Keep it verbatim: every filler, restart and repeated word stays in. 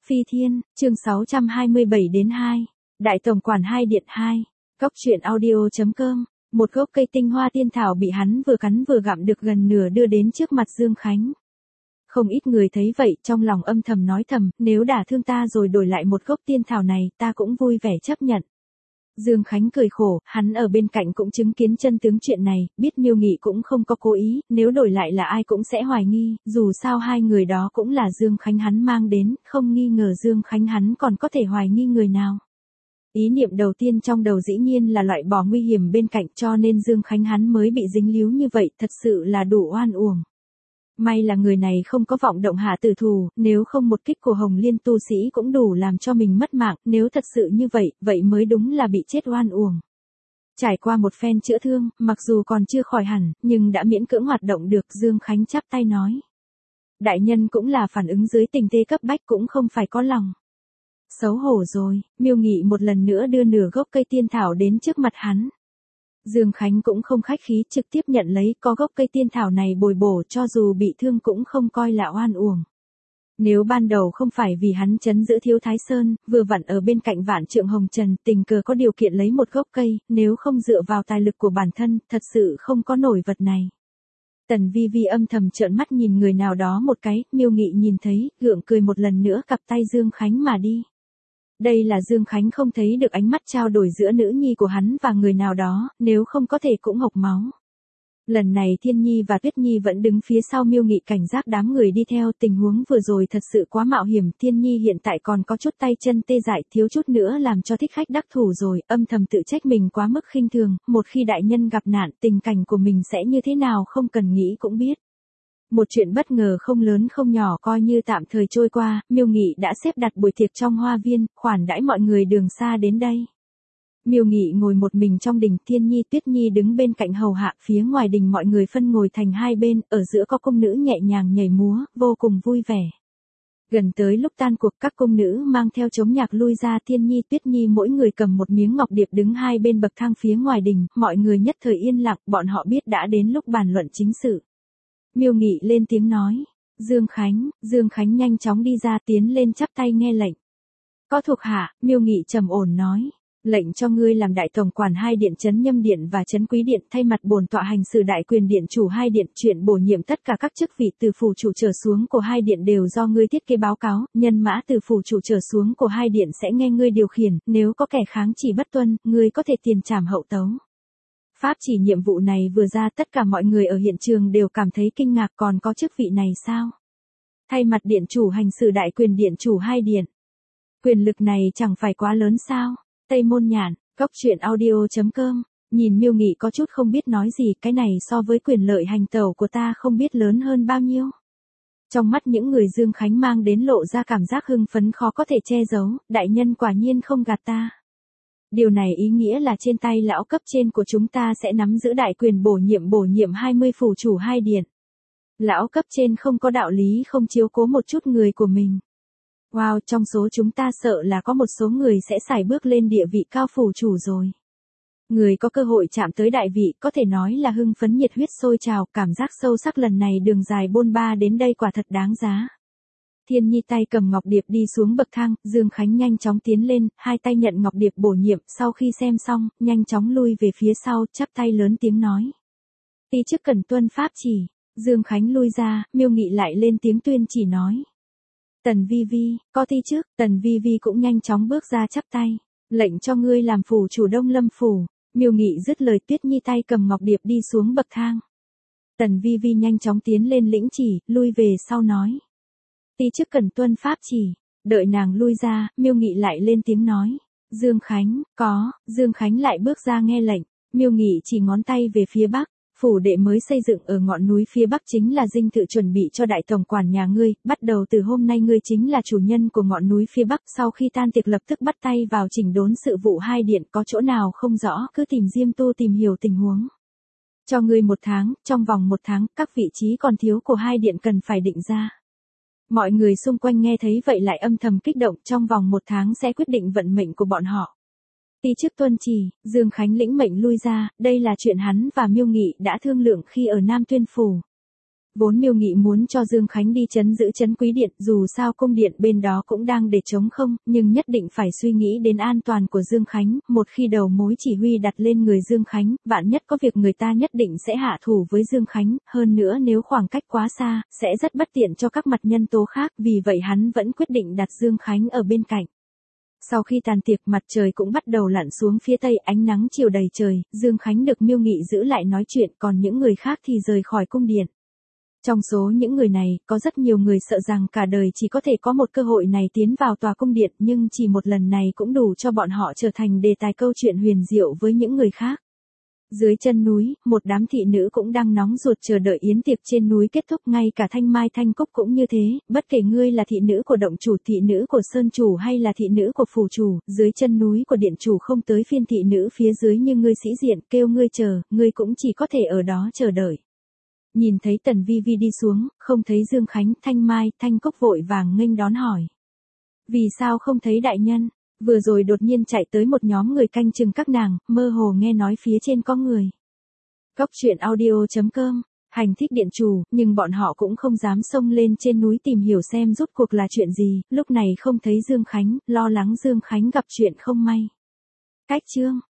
Phi Thiên, chương sáu trăm hai mươi bảy đến hai. Đại tổng quản hai điện hai. Góc truyện audio.com. Một gốc cây tinh hoa tiên thảo bị hắn vừa cắn vừa gặm được gần nửa đưa đến trước mặt Dương Khánh. Không ít người thấy vậy, trong lòng âm thầm nói thầm, nếu đả thương ta rồi đổi lại một gốc tiên thảo này, ta cũng vui vẻ chấp nhận. Dương Khánh cười khổ, hắn ở bên cạnh cũng chứng kiến chân tướng chuyện này, biết Miêu Nghị cũng không có cố ý, nếu đổi lại là ai cũng sẽ hoài nghi, dù sao hai người đó cũng là Dương Khánh hắn mang đến, không nghi ngờ Dương Khánh hắn còn có thể hoài nghi người nào. Ý niệm đầu tiên trong đầu dĩ nhiên là loại bỏ nguy hiểm bên cạnh, cho nên Dương Khánh hắn mới bị dính líu như vậy, thật sự là đủ oan uổng. May là người này không có vọng động hạ tử thù, nếu không một kích của Hồng Liên tu sĩ cũng đủ làm cho mình mất mạng, nếu thật sự như vậy, vậy mới đúng là bị chết oan uổng. Trải qua một phen chữa thương, mặc dù còn chưa khỏi hẳn, nhưng đã miễn cưỡng hoạt động được, Dương Khánh chắp tay nói. Đại nhân cũng là phản ứng dưới tình thế cấp bách cũng không phải có lòng. Xấu hổ rồi, Miêu Nghị một lần nữa đưa nửa gốc cây tiên thảo đến trước mặt hắn. Dương Khánh cũng không khách khí, trực tiếp nhận lấy, có gốc cây tiên thảo này bồi bổ, cho dù bị thương cũng không coi là oan uổng. Nếu ban đầu không phải vì hắn trấn giữ Thiếu Thái Sơn, vừa vặn ở bên cạnh Vạn Trượng Hồng Trần, tình cờ có điều kiện lấy một gốc cây, nếu không dựa vào tài lực của bản thân, thật sự không có nổi vật này. Tần Vi Vi âm thầm trợn mắt nhìn người nào đó một cái, Miêu Nghị nhìn thấy, gượng cười một lần nữa cặp tay Dương Khánh mà đi. Đây là Dương Khánh không thấy được ánh mắt trao đổi giữa nữ nhi của hắn và người nào đó, nếu không có thể cũng hộc máu. Lần này Thiên Nhi và Tuyết Nhi vẫn đứng phía sau Miêu Nghị cảnh giác đám người đi theo, tình huống vừa rồi thật sự quá mạo hiểm, Thiên Nhi hiện tại còn có chút tay chân tê dại, thiếu chút nữa làm cho thích khách đắc thủ rồi, âm thầm tự trách mình quá mức khinh thường, một khi đại nhân gặp nạn, tình cảnh của mình sẽ như thế nào không cần nghĩ cũng biết. Một chuyện bất ngờ không lớn không nhỏ coi như tạm thời trôi qua, Miêu Nghị đã xếp đặt buổi tiệc trong hoa viên, khoản đãi mọi người đường xa đến đây. Miêu Nghị ngồi một mình trong đình, Thiên Nhi Tuyết Nhi đứng bên cạnh hầu hạ, phía ngoài đình mọi người phân ngồi thành hai bên, ở giữa có cung nữ nhẹ nhàng nhảy múa, vô cùng vui vẻ. Gần tới lúc tan cuộc, các cung nữ mang theo trống nhạc lui ra, Thiên Nhi Tuyết Nhi mỗi người cầm một miếng ngọc điệp đứng hai bên bậc thang phía ngoài đình, mọi người nhất thời yên lặng, bọn họ biết đã đến lúc bàn luận chính sự. Miêu Nghị lên tiếng nói, Dương Khánh, Dương Khánh nhanh chóng đi ra tiến lên chắp tay nghe lệnh. Có thuộc hạ, Miêu Nghị trầm ổn nói, lệnh cho ngươi làm đại tổng quản hai điện Trấn Nhâm Điện và Trấn Quý Điện, thay mặt bổn tọa hành xử đại quyền điện chủ hai điện, chuyện bổ nhiệm tất cả các chức vị từ phủ chủ trở xuống của hai điện đều do ngươi thiết kế báo cáo, nhân mã từ phủ chủ trở xuống của hai điện sẽ nghe ngươi điều khiển, nếu có kẻ kháng chỉ bất tuân, ngươi có thể tiền trảm hậu tấu. Pháp chỉ nhiệm vụ này vừa ra, tất cả mọi người ở hiện trường đều cảm thấy kinh ngạc, còn có chức vị này sao? Thay mặt điện chủ hành xử đại quyền điện chủ hai điện. Quyền lực này chẳng phải quá lớn sao? Tây Môn Nhạn, góc truyện audio.com. Nhìn Miêu Nghị có chút không biết nói gì, cái này so với quyền lợi hành tẩu của ta không biết lớn hơn bao nhiêu. Trong mắt những người Dương Khánh mang đến lộ ra cảm giác hưng phấn khó có thể che giấu, đại nhân quả nhiên không gạt ta. Điều này ý nghĩa là trên tay lão cấp trên của chúng ta sẽ nắm giữ đại quyền bổ nhiệm bổ nhiệm hai mươi phủ chủ hai điện. Lão cấp trên không có đạo lý không chiếu cố một chút người của mình. Wow, trong số chúng ta sợ là có một số người sẽ sải bước lên địa vị cao phủ chủ rồi. Người có cơ hội chạm tới đại vị có thể nói là hưng phấn nhiệt huyết sôi trào, cảm giác sâu sắc lần này đường dài bôn ba đến đây quả thật đáng giá. Thiên Nhi tay cầm ngọc điệp đi xuống bậc thang, Dương Khánh nhanh chóng tiến lên, hai tay nhận ngọc điệp bổ nhiệm, sau khi xem xong, nhanh chóng lui về phía sau, chắp tay lớn tiếng nói. Ti chức cần tuân pháp chỉ, Dương Khánh lui ra, Miêu Nghị lại lên tiếng tuyên chỉ nói. Tần Vi Vi, có ti chức, Tần Vi Vi cũng nhanh chóng bước ra chắp tay, lệnh cho ngươi làm phủ chủ Đông Lâm phủ, Miêu Nghị dứt lời, Tuyết Nhi tay cầm ngọc điệp đi xuống bậc thang. Tần Vi Vi nhanh chóng tiến lên lĩnh chỉ, lui về sau nói. Ti chức cần tuân pháp chỉ, đợi nàng lui ra, Miêu Nghị lại lên tiếng nói. Dương Khánh, có, Dương Khánh lại bước ra nghe lệnh, Miêu Nghị chỉ ngón tay về phía bắc, phủ đệ mới xây dựng ở ngọn núi phía bắc chính là dinh thự chuẩn bị cho đại tổng quản nhà ngươi, bắt đầu từ hôm nay ngươi chính là chủ nhân của ngọn núi phía bắc, sau khi tan tiệc lập tức bắt tay vào chỉnh đốn sự vụ hai điện, có chỗ nào không rõ, cứ tìm Diêm Tu tìm hiểu tình huống. Cho ngươi một tháng, trong vòng một tháng, các vị trí còn thiếu của hai điện cần phải định ra. Mọi người xung quanh nghe thấy vậy lại âm thầm kích động, trong vòng một tháng sẽ quyết định vận mệnh của bọn họ. Ti chức tuân chỉ, Dương Khánh lĩnh mệnh lui ra, đây là chuyện hắn và Miêu Nghị đã thương lượng khi ở Nam Tuyên Phủ. Vốn Miêu Nghị muốn cho Dương Khánh đi trấn giữ trấn Quý Điện, dù sao cung điện bên đó cũng đang để trống không, nhưng nhất định phải suy nghĩ đến an toàn của Dương Khánh, một khi đầu mối chỉ huy đặt lên người Dương Khánh, vạn nhất có việc người ta nhất định sẽ hạ thủ với Dương Khánh, hơn nữa nếu khoảng cách quá xa, sẽ rất bất tiện cho các mặt nhân tố khác, vì vậy hắn vẫn quyết định đặt Dương Khánh ở bên cạnh. Sau khi tàn tiệc, mặt trời cũng bắt đầu lặn xuống phía tây, ánh nắng chiều đầy trời, Dương Khánh được Miêu Nghị giữ lại nói chuyện, còn những người khác thì rời khỏi cung điện. Trong số những người này, có rất nhiều người sợ rằng cả đời chỉ có thể có một cơ hội này tiến vào tòa cung điện, nhưng chỉ một lần này cũng đủ cho bọn họ trở thành đề tài câu chuyện huyền diệu với những người khác. Dưới chân núi, một đám thị nữ cũng đang nóng ruột chờ đợi yến tiệc trên núi kết thúc, ngay cả Thanh Mai Thanh Cúc cũng như thế, bất kể ngươi là thị nữ của động chủ, thị nữ của sơn chủ hay là thị nữ của phủ chủ, dưới chân núi của điện chủ không tới phiên thị nữ phía dưới như ngươi sĩ diện, kêu ngươi chờ, ngươi cũng chỉ có thể ở đó chờ đợi. Nhìn thấy Tần Vi Vi đi xuống, không thấy Dương Khánh, Thanh Mai, Thanh Cúc vội vàng nghênh đón hỏi. Vì sao không thấy đại nhân? Vừa rồi đột nhiên chạy tới một nhóm người canh chừng các nàng, mơ hồ nghe nói phía trên có người. Cốc truyện audio chấm com, hành thích điện chủ, nhưng bọn họ cũng không dám xông lên trên núi tìm hiểu xem rốt cuộc là chuyện gì, lúc này không thấy Dương Khánh, lo lắng Dương Khánh gặp chuyện không may. Cách chương